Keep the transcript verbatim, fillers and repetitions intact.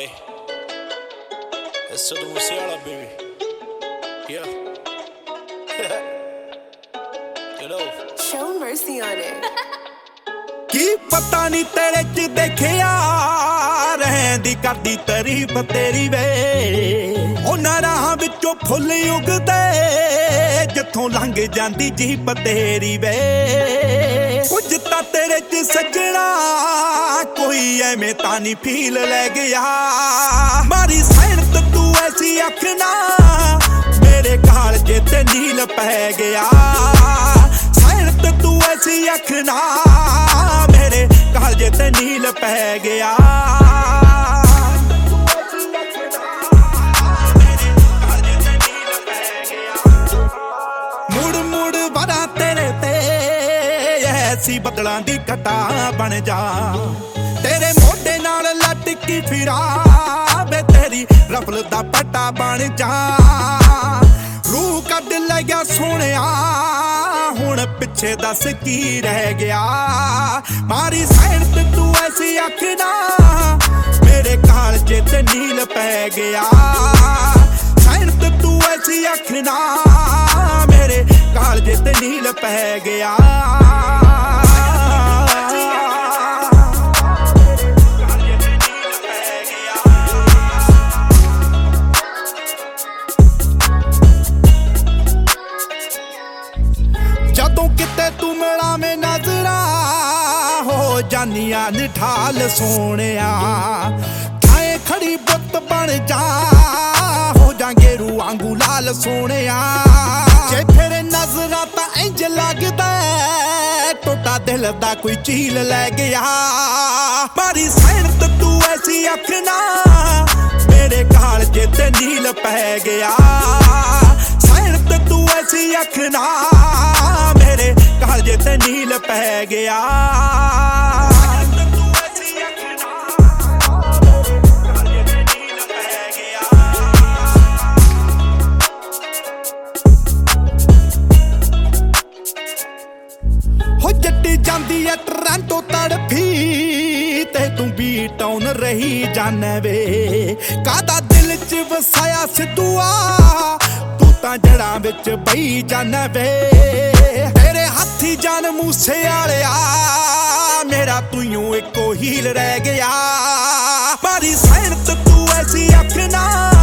Hey, it's Sidhu Musiala, baby. Yeah. You know. Show mercy on it. ਕੀ ਪਤਾ ਨਹੀਂ ਤੇਰੇ ਚ ਦੇਖਿਆ ਰਹਿੰਦੀ ਕਰਦੀ ਤਾਰੀਫ ਤੇਰੀ ਵੇ ਉਹਨਾਂ ਰਾਹਾਂ ਵਿੱਚੋਂ ਫੁੱਲ ਉਗਦੇ ਜਿੱਥੋਂ ਲੰਘ ਜਾਂਦੀ ਜੀਪ ਤੇਰੀ ਵੇ ਕੁਝ ਤਾਂ ਤੇਰੇ ਚ ਸੱਜਣਾ ਕੋਈ ਐਵੇਂ ਤਾਂ ਨਹੀਂ ਫੀਲ ਲੈ ਗਿਆ ਮਾਰੀ ਸੈਨਤ ਤੂੰ ਐਸੀ ਅੱਖ ਨਾ ਮੇਰੇ ਕਾਲਜੇ ਤੇ ਨੀਲ ਪੈ ਗਿਆ ਸੈਨਤ ਤੂੰ ਐਸੀ ਅੱਖ ਨਾ ਮੇਰੇ ਕਾਲਜੇ ਤੇ ਨੀਲ ਪੈ ਗਿਆ ਮੁੜ ਮੁੜ ਵਰਾਂ ਤੇਰੇ ਤੇ ਐਸੀ ਬਦਲਾਂ ਦੀ ਘਟਾ ਬਣ ਜਾ ਤੇਰੇ ਮੋਢੇ ਨਾਲ ਲਟਕੀ ਫਿਰਾਂ ਵੇ ਤੇਰੀ ਰਫਲ ਦਾ ਪਟਾ ਬਣ ਜਾ ਰੂਹ ਕੱਢ ਲੈ ਗਿਆ ਸੋਹਣਿਆ ਹੁਣ ਪਿੱਛੇ ਦੱਸ ਕੀ ਰਹਿ ਗਿਆ ਮਾਰੀ ਸੈਨਤ ਤੂੰ ਐਸੀ ਅੱਖ ਨਾ ਮੇਰੇ ਕਾਲਜੇ ਤੇ ਨੀਲ ਪੈ ਗਿਆ ਸੈਨਤ ਤੂੰ ਐਸੀ ਅੱਖ ਨਾ ਮੇਰੇ ਕਾਲਜੇ ਤੇ ਨੀਲ ਪੈ ਗਿਆ ਜਦੋਂ ਕਿਤੇ ਤੂੰ ਮਿਲਾਵੇਂ ਨਜ਼ਰਾਂ ਹੋ ਜਾਨੀਆਂ ਨਿਠਾਲ ਸੋਹਣਿਆ ਥਾਏ ਖੜੀ ਬੁੱਤ ਬਣ ਜਾ ਹੋ ਜਾਂਗੇ ਰੂ ਵਾਂਗੂ ਲਾਲ ਸੋਹਣਿਆ ਜੇ ਫਿਰ ਨਜ਼ਰਾਂ ਤਾਂ ਇੰਜ ਲੱਗਦਾ ਟੁੱਟਾ ਦਿਲ ਦਾ ਕੋਈ ਚੀਲ ਲੈ ਗਿਆ ਮਾਰੀ ਸੈਨਤ ਤੂੰ ਐਸੀ ਅੱਖ ਨਾ ਮੇਰੇ ਕਾਲਜੇ ਤੇ ਨੀਲ ਪੈ ਗਿਆ ਸੈਨਤ ਤੂੰ ਐਸੀ ਅੱਖ ਨਾ ਮੇਰੇ ਕਾਲਜੇ ਤੇ ਨੀਲ ਪੈ ਗਿਆ ਹੋ ਜੱਟੀ ਜਾਂਦੀ ਐ ਟਰਾਂਟੋ ਤੜਫੀ ਤੇ ਤੂੰ ਵੀ ਟਾਊਨ ਰਹੀ ਜਾਣੇ ਵੇ ਕਾਦਾ ਦਿਲ ਚ ਵਸਾਇਆ ਸਿੱਧੂਆ ਤੂੰ ਤਾਂ ਜੜਾਂ ਵਿੱਚ ਬਈ ਜਾਣੇ ਵੇ ਤੇਰੇ ਹੱਥੀ ਜਾਨ ਮੂਸੇ ਵਾਲਿਆ ਮੇਰਾ ਤੂੰ ਇੱਕੋ ਹੀਲ ਰਹਿ ਗਿਆ ਮਾਰੀ ਸੈਨਤ ਤੂੰ ਐਸੀ ਅੱਖ ਨਾ